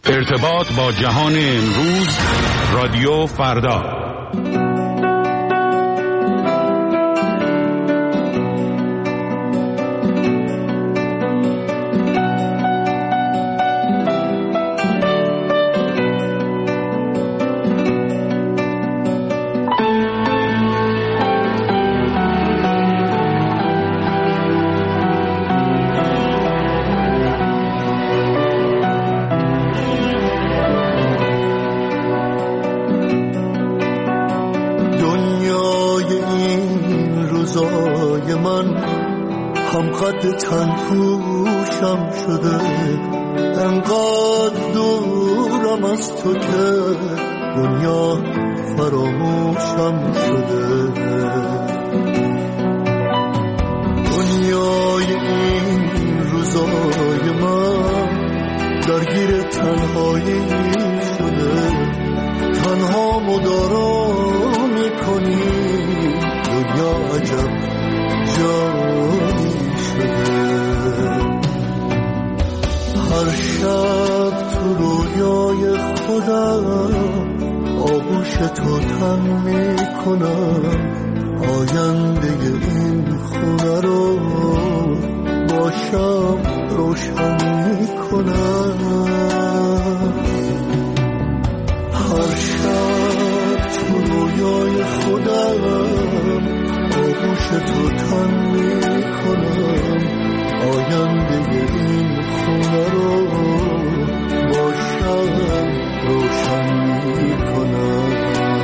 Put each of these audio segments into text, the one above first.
ارتباط با جهان امروز، رادیو فردا. تنهوشم شده، انقدر دورم از تو که دنیا فراموشم شده. دنیای این روزای من درگیر تنهایی شده، تنها مدارا میکنی دنیا عجب جایی شده. هر شب تو رویای خودم آغوش تو تن میکنم، آینده این خونه رو با شب روشن میکنم. هر شب تو رویای خودم آغوش تو تن میکنم، آینده این خونه رو با شب روشن میکنم.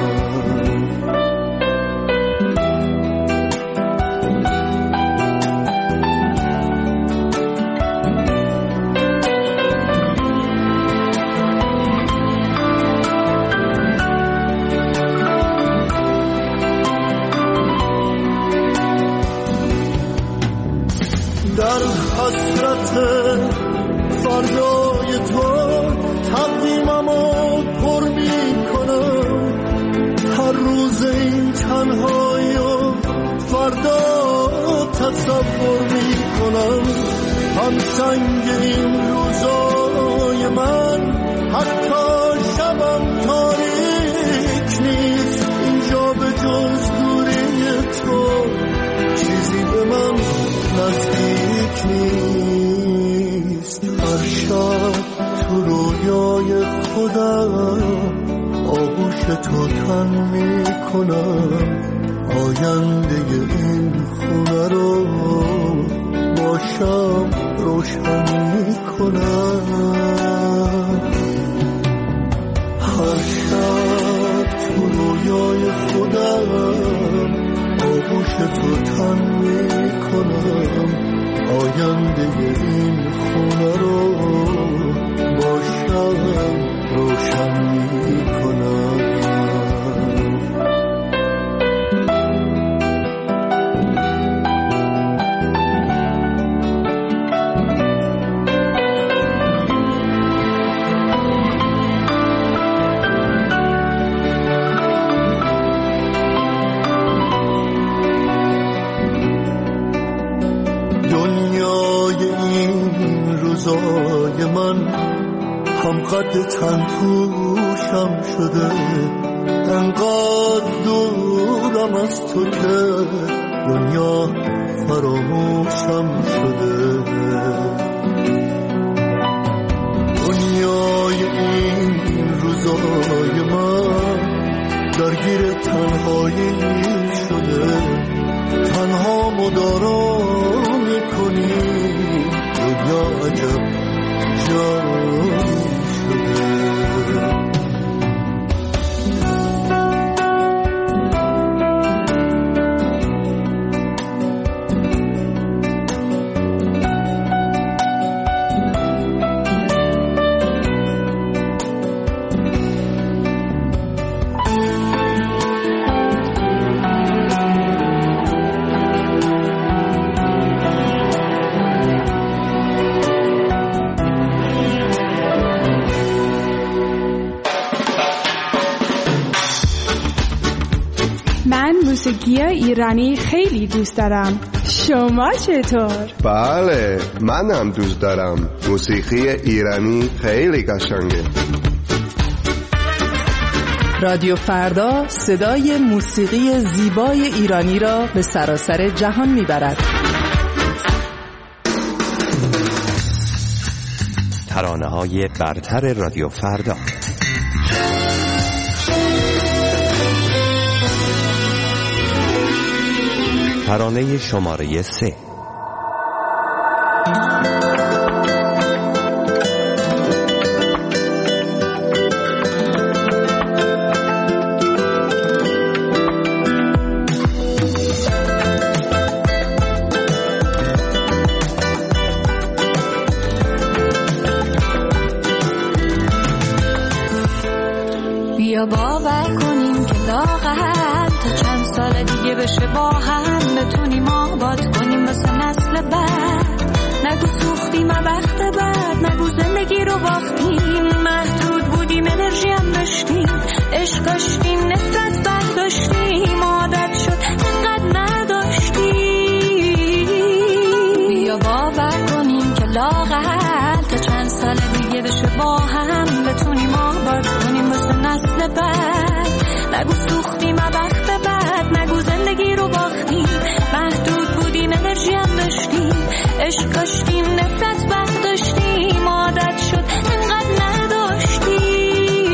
در حسرت فردای تو تقویممو پر میکنم، هر روز این تنهایی و فردا تصور میکنم. هم سنگ این روزای من حتی شبم تاریک نیست، اینجا به جز دوری تو چیزی به من نزدیک نیست. هر شب تو رویای خودم آغوش تو تن میکنم، آینده این خونه رو با شب روشن میکنم. هر شب تو رویای خودم آغوش تو تن میکنم، آینده این خونه رو با شب روشن میکنم. روزای من هم قد تنهوشم شده، انقدر دورم از تو که دنیا فراموشم شده. دنیای این روزای من درگیر تنهایی شده، تنها مدارا میکنی دنیا عجب جایی شده. موسیقی ایرانی خیلی دوست دارم. شما چطور؟ بله، منم دوست دارم. موسیقی ایرانی خیلی قشنگه. رادیو فردا صدای موسیقی زیبای ایرانی را به سراسر جهان میبرد. ترانه‌های برتر رادیو فردا. ترانه شماره 3. بیا باور کنیم که لااقل تا چند سال دیگه بشه با هم بتونیم آباد کنیم واسه نسل بعد. نگو سوختیم وقت بعد، نگو زندگی رو باختیم. محدود بودیم انرژی هم داشتیم، عشق داشتیم نفرت برداشتیم. عادت شد انقدر نداشتیم. بیا باور کنیم که لااقل تا چند سال دیگه بشه با هم بتونیم آباد کنیم واسه نسل بعد. نگو سوختیم وقت بعد، نگو زندگی رو باختیم. محدود بودیم انرژی هم داشتیم، عشق داشتیم نفرت برداشتیم. عادت شد انقدر نداشتیم.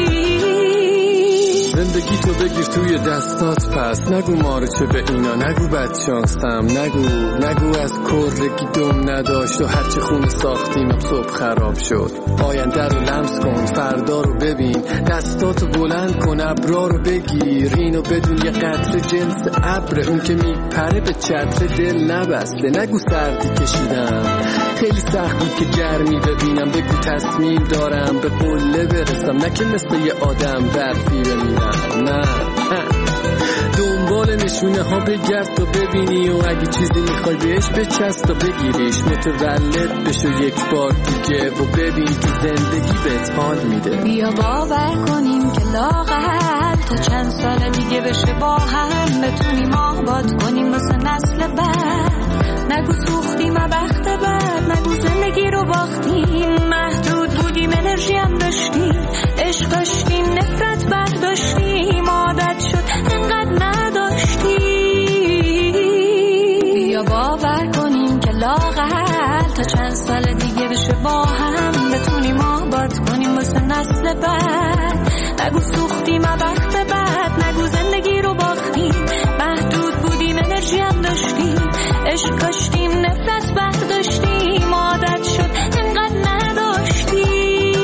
زندگی تو بگیر توی دستات، پس نگو مارچه به اینا، نگو بدشانستم، نگو از کرگی دم نداشت و هرچه خون ساختیم صبح خراب شد. آینده رو لمس کن، فردا رو ببین، دستاتو بلند کن، ابرا رو بگیر. اینو بدون یه قطره جنس ابر، اون که میپره به چتر دل نبسته. نگو سردی کشیدم، خیلی سخت بود که گرمی ببینم. بگو تصمیم دارم به قله برسم، نه که مثل یه آدم برفی بمیرم. نه دنبال نشونه ها بگرد تا ببینی، و اگه چیزی میخوای بهش بچست تا بگیریش. متولد بشو یک بار دیگه و ببین که زندگی بهت حال میده. بیا باور کنیم که لااقل تا چند سال دیگه بشه با هم بتونیم آباد کنیم واسه نسل بعد. نگو سوختیم وقت بعد، نگو زندگی رو باختیم. محدود بودیم انرژی هم داشتیم، عشق داشتیم نفرت برداشتیم. عادت شد انقدر نداشتیم. بیا باور کنیم که لااقل تا چند سال دیگه بشه با هم بتونیم آباد کنیم واسه نسل بعد. نگو سوختیم وقت بعد، نگو زندگی رو باختیم. محدود بودیم انرژی هم داشتیم، عشق داشتیم نفرت برداشتیم. عادت شد انقدر نداشتیم.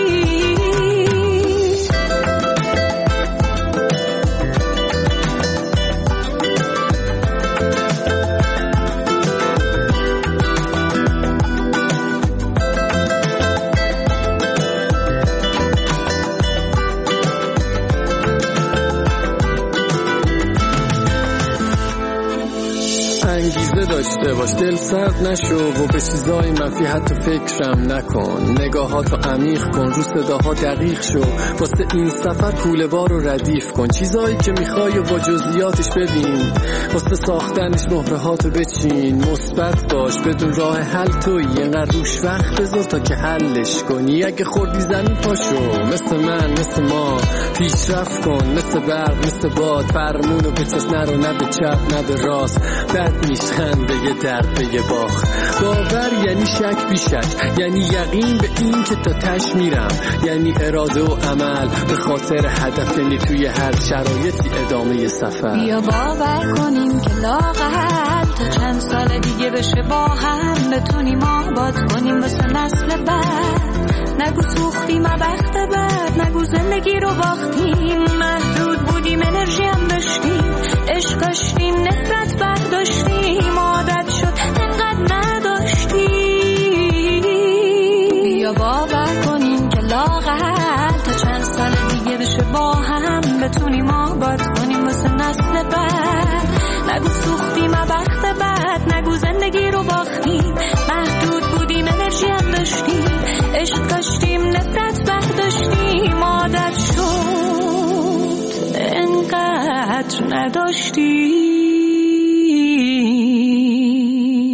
انگیزه داشته باش، دل سرد نشو و به چیزای منفی حتی فکرم نکن. نگاهاتو عمیق کن، رو صداها دقیق شو. واسه این سفر کوله بار رو ردیف کن. چیزایی که میخوای و با جزئیاتش ببین، واسه ساختنش مهرهاتو بچین. مثبت باش، بدون راه حل تویی. اینقدر روش وقت بذار تا که حلش کنی. اگه خوردی زمین پاشو، مثل من مثل ما پیشرفت کن. مثل برق مثل باد، فرمونو بچس، نرو نه به چپ نه به راست. بد نیست خنده درد به باخ. باور یعنی شک بی شک، یعنی یقین به این که تا تش میرم. یعنی اراده و عمل به خاطر هدف، یعنی توی هر شرایطی ادامه سفر. بیا باور کنیم که لااقل تا چند سال دیگه بشه با هم بتونیم آباد کنیم واسه نسل بعد. نگو سوختیم وقت بعد، نگو زندگی رو باختیم. محدود بودیم انرژی هم داشتیم، عشق داشتیم نفرت برداشتیم. عادت شد انقدر نداشتیم. بیا باور کنیم که لااقل تا چند سال دیگه بشه با هم بتونیم آباد کنیم واسه نسل بعد. نگو سوختیم وقت بعد، نگو زندگی رو باختیم. محدود بودیم انرژی هم داشتیم، عشق داشتیم نفرت برداشتیم. عادت شد انقدر نداشتیم.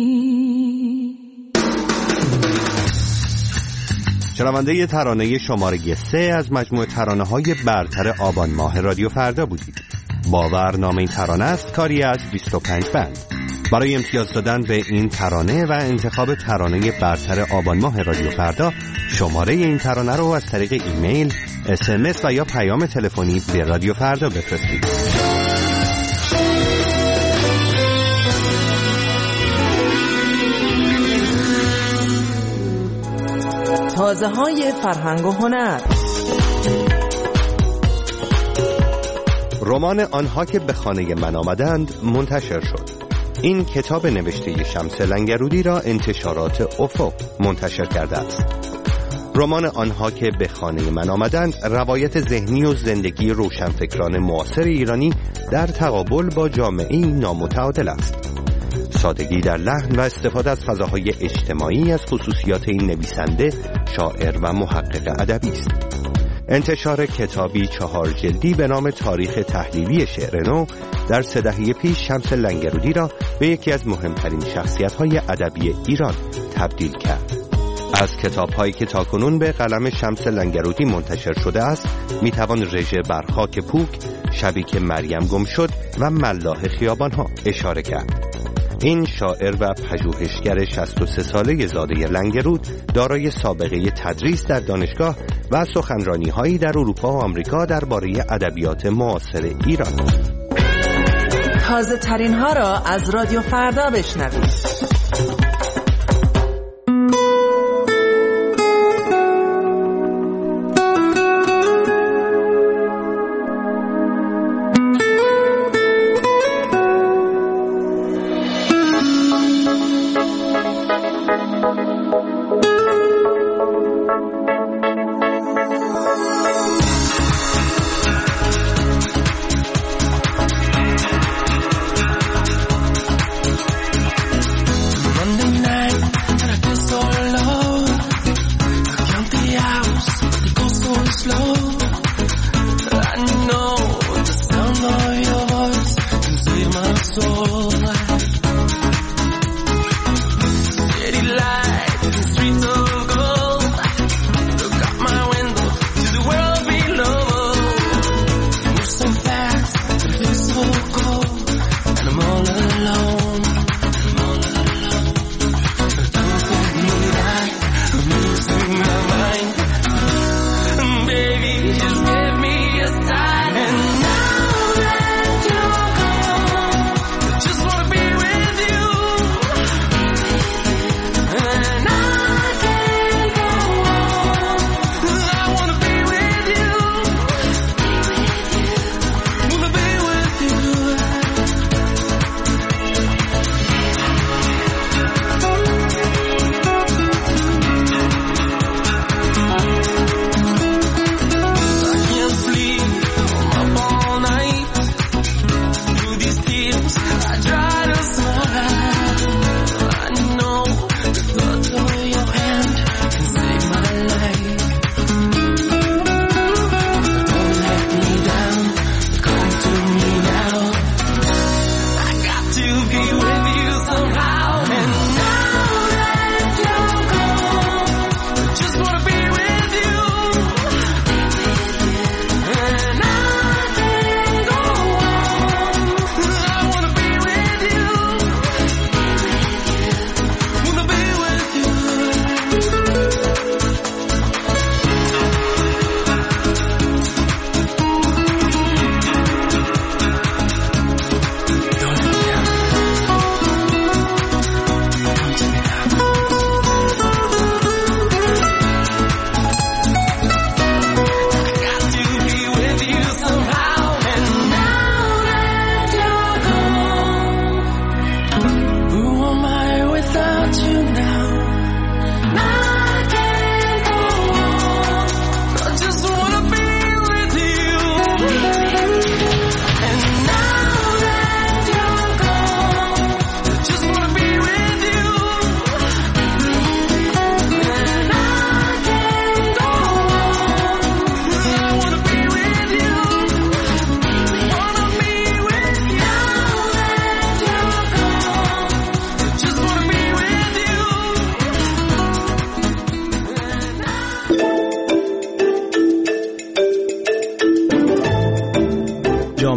شنونده ترانه شماره 3 از مجموعه ترانه‌های برتر آبان ماه رادیو فردا بودید. باور نام این ترانه است، کاری از 25 بند. برای امتیاز دادن به این ترانه و انتخاب ترانه برتر آبان ماه رادیو فردا، شماره این ترانه رو از طریق ایمیل، SMS و یا پیام تلفنی به رادیو فردا بفرستید. تازه های فرهنگ و هنر. رمان آنها که به خانه من آمدند منتشر شد. این کتاب نوشته شمس لنگرودی را انتشارات افق منتشر کرده است. رمان آنها که به خانه من آمدند روایت ذهنی و زندگی روشنفکران معاصر ایرانی در تقابل با جامعه‌ای نامتعادل است. سادگی در لحن و استفاده از فضاهای اجتماعی از خصوصیات این نویسنده، شاعر و محقق ادبی است. انتشار کتابی 4 جلدی به نام تاریخ تحلیلی شعر نو در 3 دهه پیش شمس لنگرودی را به یکی از مهمترین شخصیت‌های ادبی ایران تبدیل کرد. از کتاب‌هایی که تاکنون به قلم شمس لنگرودی منتشر شده است، می‌توان رژه بر خاک پوک، شبی که مریم گم شد و ملاح خیابان‌ها اشاره کرد. این شاعر و پژوهشگر 63 ساله زاده لنگرود دارای سابقه تدریس در دانشگاه و سخنرانی‌هایی در اروپا و آمریکا درباره ادبیات معاصر ایران. تازه ترین ها را از رادیو فردا بشنوید.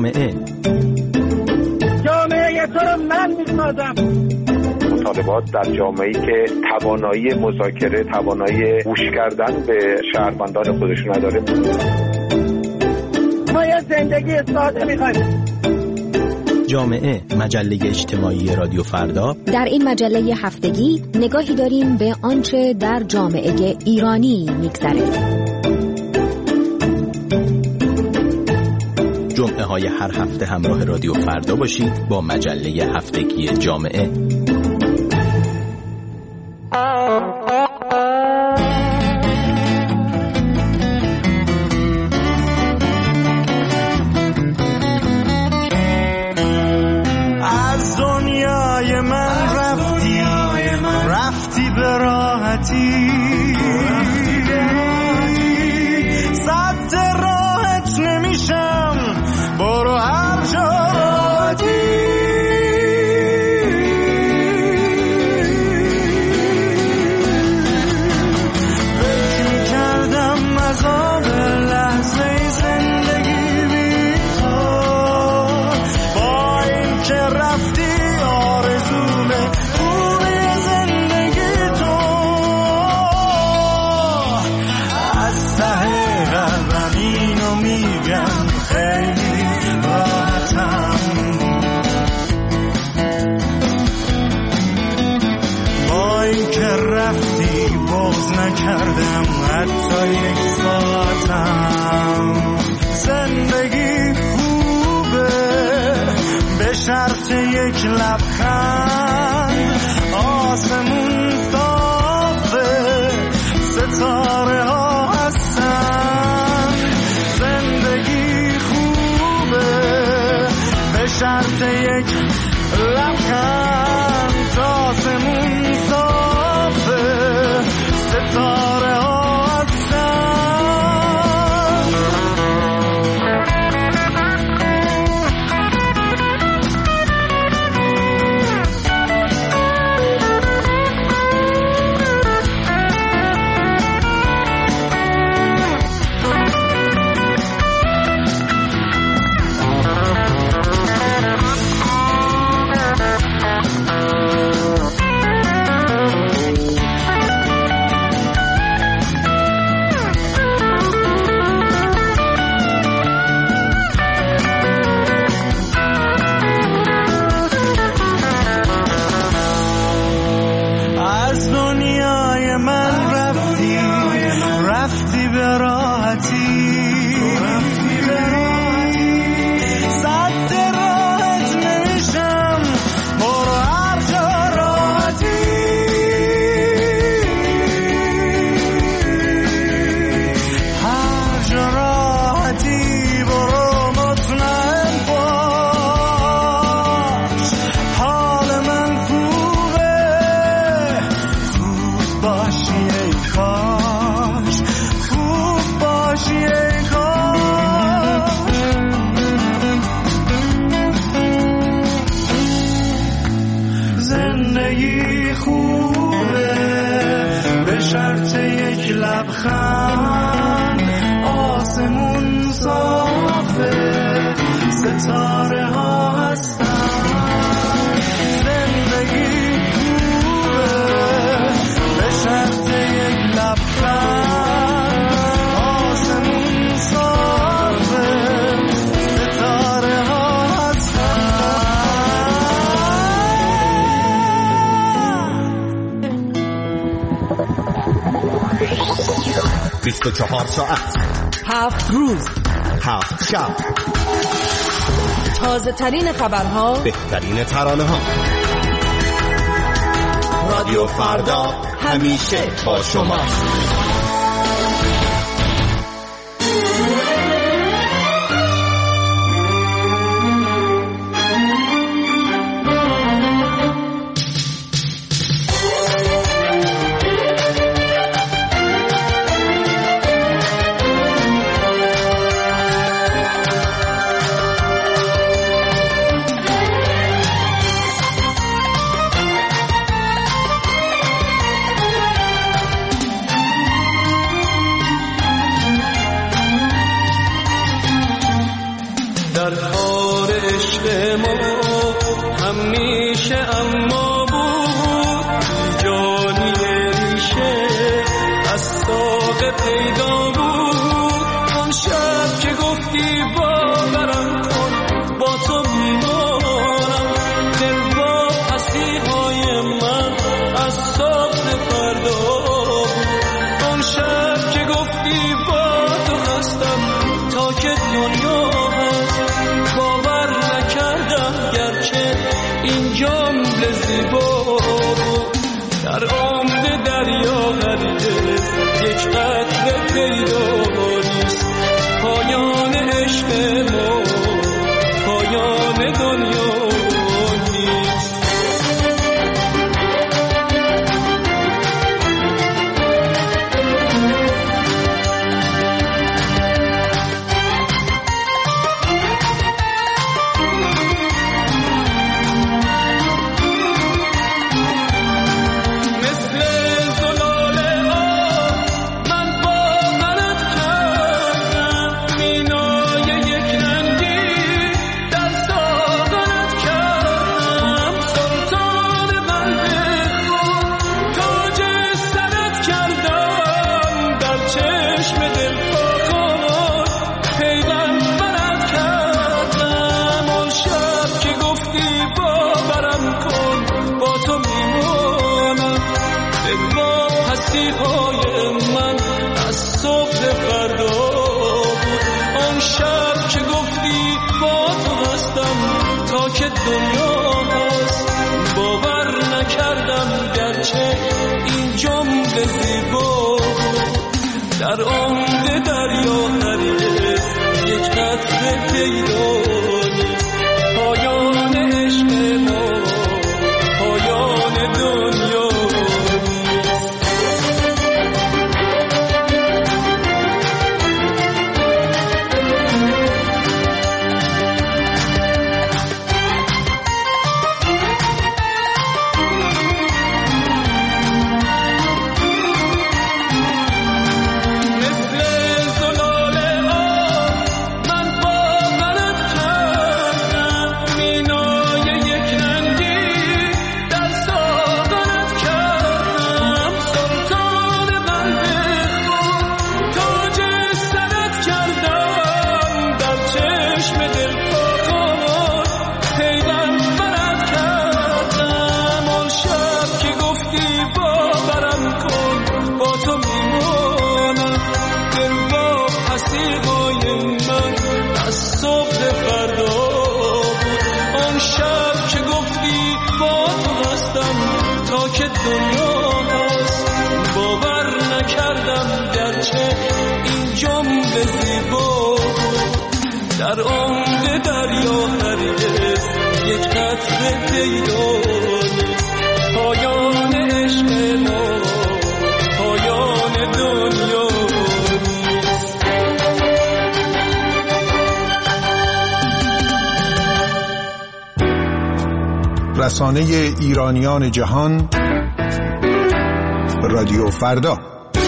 جامعه تو رو من می‌سازم. مطالبات در جامعه‌ای که توانایی مذاکره، توانایی گوش کردن به شهروندان خودشون نداره. ما یه زندگی ساده می‌خوایم. جامعه، مجله اجتماعی رادیو فردا. در این مجله هفتگی نگاهی داریم به آنچه در جامعه ایرانی می‌گذره. جمعه های هر هفته همراه رادیو فردا باشید با مجله هفتگی جامعه. از دنیای من رفتی به راحتی، صد راحت نمیشم، برو هر جا راحتی. فکر میکردم عذاب لحظه زندگی بی تو، با این که رفتی آرزوم خوبی زندگی تو. از ته قلبم اینو میگم خیلی راحتم، با این که رفتی باز نکردم حتی یک ساعتم. زندگی خوبه به شرط یک لبخند، آسمون صافه ستاره ها هستن. زندگی خوبه به شرط یک لبخند، آسمون صافه ستاره ها هستن. از دنیای من رفتی به راحتی، صد راحت نمیشم، برو هر جا راحتی. هر جا راحتی برو مطمئن باش، حال من خوبه، خوب باشی ای کاش، خوب باشی ای کاش. زندگی خوبه به شرط یک لبخند، آسمون صافه ستاره ها هستن. زندگی خوبه به شرط یک لبخند، آسمون صافه ستاره ها هستن. 24 ساعت، 7 روز، 7 شب، تازه ترین خبرها، بهترین ترانه ها. رادیو فردا همیشه با شما. مثل ما همیشه اما بود جانی ریشه از ساقه پیدا بود. اون شب که گفتی باورم کن با تو میمانم، دل با پسی های من از صبح فردا بود. اون شب که گفتی با تو هستم تا که دنیا هست، باور نکردم گرچه این جمله زیبا بود. در عمق دریا هرگز یک قطره پیدا نیست، پایان عشق ما پایان دنیا نیست. دنیا هست، باور نکردم گرچه این جمله زیبا بود. در عمق دریا هرگز یک قطره پیدا نیست، پایان عشق ما پایان دنیا در عمق دریا هرگز یک قطره پیدا نیست، پایان عشق ما پایان دنیا نیست. رسانه ایرانیان جهان، رادیو فردا.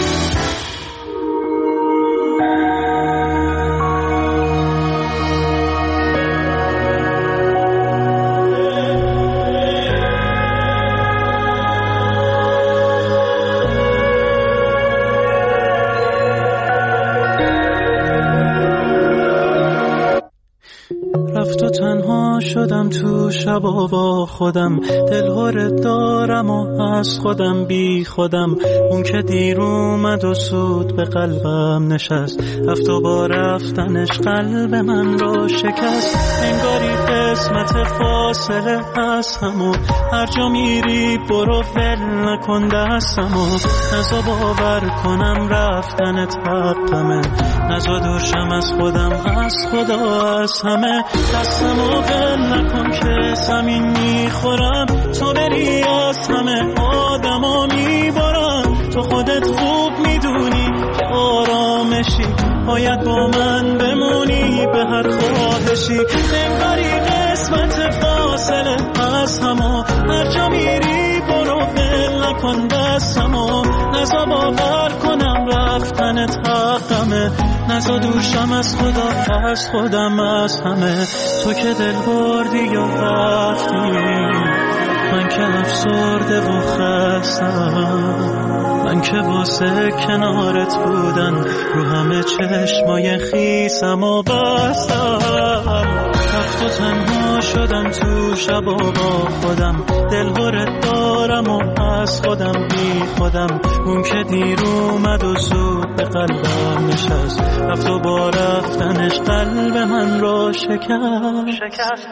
شدم تو شبا با خودم، دلهوره دارم و از خودم بی خودم. اون که دیر اومد و سود به قلبم نشست، رفت و با رفتنش قلب من را شکست. انگاری قسمت فاصله از همو، هر جا میری برو ول نکن دستمو. نزا باور کنم رفتنت حقمه، نزا دوشم از خودم از خدا از همه. دستمو ول نکن که زمین میخورم، تو بری از همه آدما میبارم. تو خودت خوب میدونی که آرامشی، باید با من بمونی به هر خواهشی. انگاری قسمت فاصله از همو، هر جا میری برو ول نکن دستمو. نزا باور کنم رفتنت حقمه، نزا دوشم از خدا از خودم از همه. تو که دل بردی یا رفتی، من که افسرده و خستم، من که واسه کنارت بودن رو همه چشمای خیسم و بستم. رفت و تنها شدم تو شب و با خودم، دلهرت دارم و از خودم بی خودم. اون که دیر اومد و زود به قلبم نشست، رفت و با رفتنش قلب من رو شکست.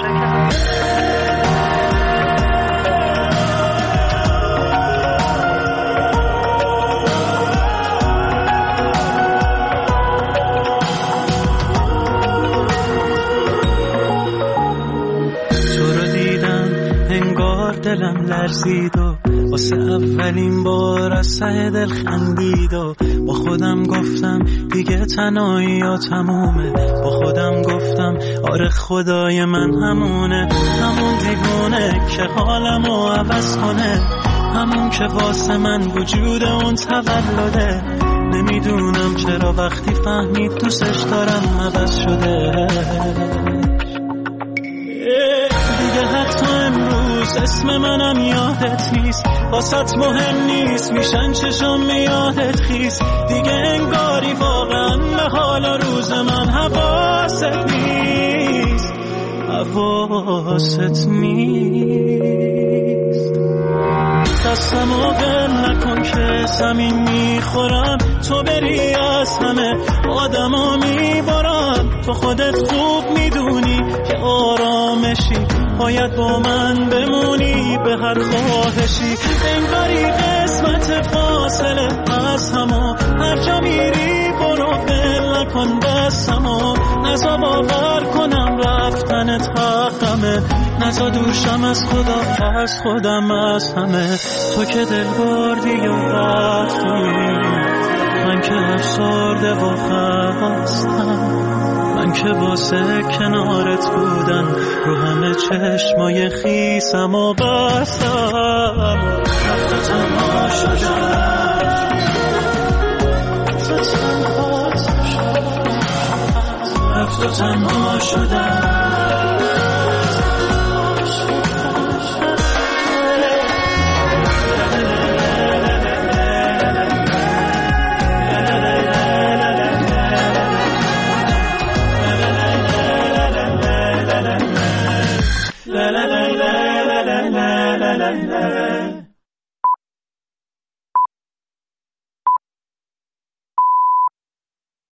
دلم لرزید و واسه اولین بار از ته دل خندید و با خودم گفتم دیگه تنهایی یا تمومه. با خودم گفتم آره خدای من همونه، همون دیوونه که حالمو عوض کنه، همون که واسه من وجود اون تولده. نمیدونم چرا وقتی فهمید دوستش دارم عوض شده. دیگه حتی امروز اسم منم یادت نیست، واسط مهم نیست میشن چشم یادت خیس. دیگه انگاری واقعا به حال روز من حواست نیست، حواست نیست. دستمو ول نکن که زمین میخورم، تو بری از همه آدمو میبارم. تو خودت خوب میدونی که آرامشی، باید با من بمونی به هر خواهشی. انگاری قسمت فاصله از همو، هر جا میری برو ول نکن دستمو. نزا باور کنم رفتنت حقمه، نزا دوشم از خدا از خودم از همه. تو که دل بردی و رفتی، من که افسرده و خستم، من که واسه کنارت بودن رو همه چشمای خیسم و بستم. رفت و تنها شدم، رفت و تنها شدم.